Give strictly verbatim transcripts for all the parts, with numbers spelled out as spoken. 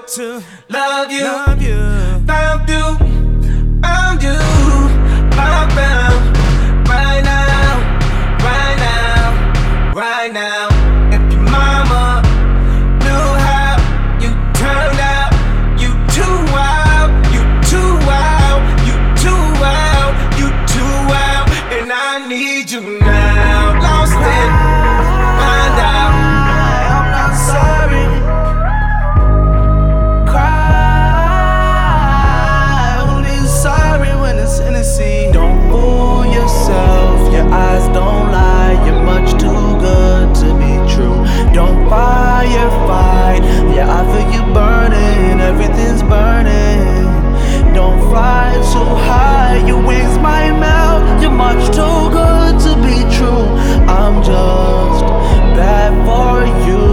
to love you, love you. found you, found you, found, found, right now, right now, right now. If your mama knew how you turned out, you too wild, you too wild, you too wild, you too wild, and I need you now. Lost it, find out. I'm not sorry. Don't fool yourself, your eyes don't lie. You're much too good to be true. Don't firefight, yeah, I feel you burning. Everything's burning. Don't fly too high, your wings might melt. You're much too good to be true. I'm just bad for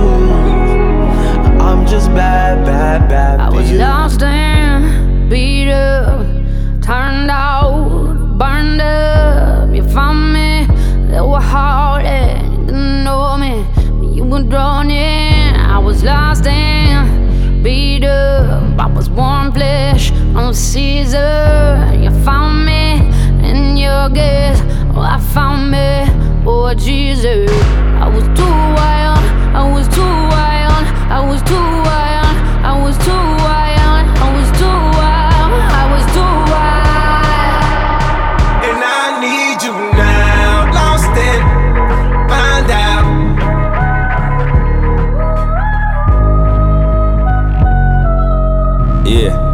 you. I'm just bad, bad, bad I for was you. lost and beat up, turned out, burned up. You found me, they were hard and you didn't know me, but you were drawn in. I was lost and beat up, I was warm flesh on Caesar. You found me in your gaze, oh I found me, oh Jesus. I was too wild, I was too wild, I was too wild, I was too wild, I was too wild, I was too wild. And I need you now, lost it, find out. Yeah.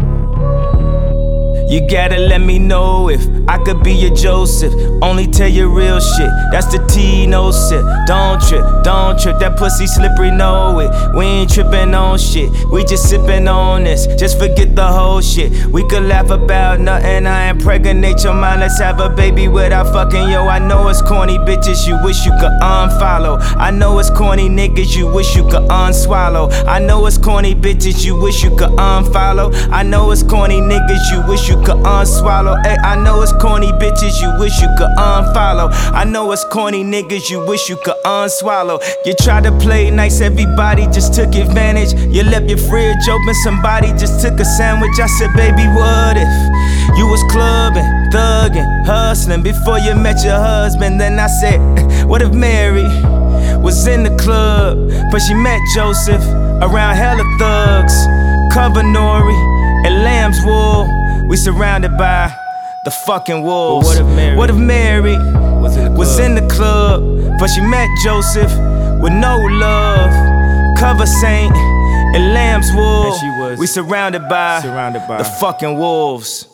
You gotta let me know if I could be your Joseph. Only tell you real shit. That's the T, no sip. Don't trip, don't trip. That pussy slippery, know it. We ain't tripping on shit. We just sipping on this. Just forget the whole shit. We could laugh about nothing. I impregnate your mind. Let's have a baby without fucking. Yo, I know it's corny bitches you wish you could unfollow. I know it's corny niggas you wish you could unswallow. I know it's corny bitches you wish you could unfollow. I know it's corny niggas you wish you could unswallow. Ay, I know it's corny bitches you wish you could unfollow. I know it's corny niggas you wish you could unswallow. You tried to play nice, everybody just took advantage. You left your fridge open, somebody just took a sandwich. I said, baby, what if you was clubbing, thugging, hustling before you met your husband? Then I said, what if Mary was in the club, but she met Joseph around hella thugs, cover Nori and lamb's wool. We surrounded by the fucking wolves. But what if Mary, what if Mary was in the club, was in the club, but she met Joseph with no love, cover saint and lamb's wool. And she was we surrounded by, surrounded by the fucking wolves.